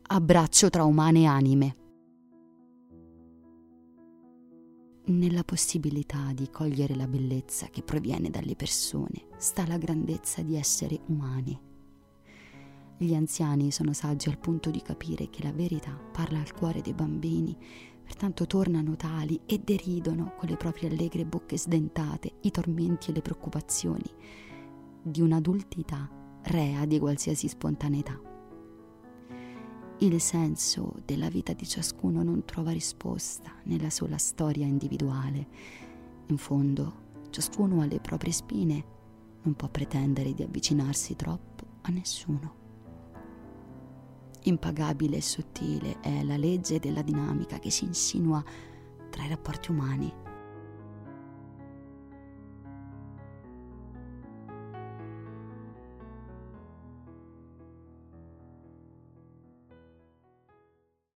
abbraccio tra umane anime. Nella possibilità di cogliere la bellezza che proviene dalle persone sta la grandezza di essere umani. Gli anziani sono saggi al punto di capire che la verità parla al cuore dei bambini, pertanto tornano tali e deridono con le proprie allegre bocche sdentate i tormenti e le preoccupazioni di un'adultità rea di qualsiasi spontaneità. Il senso della vita di ciascuno non trova risposta nella sola storia individuale. In fondo, ciascuno ha le proprie spine, non può pretendere di avvicinarsi troppo a nessuno. Impagabile e sottile è la legge della dinamica che si insinua tra i rapporti umani.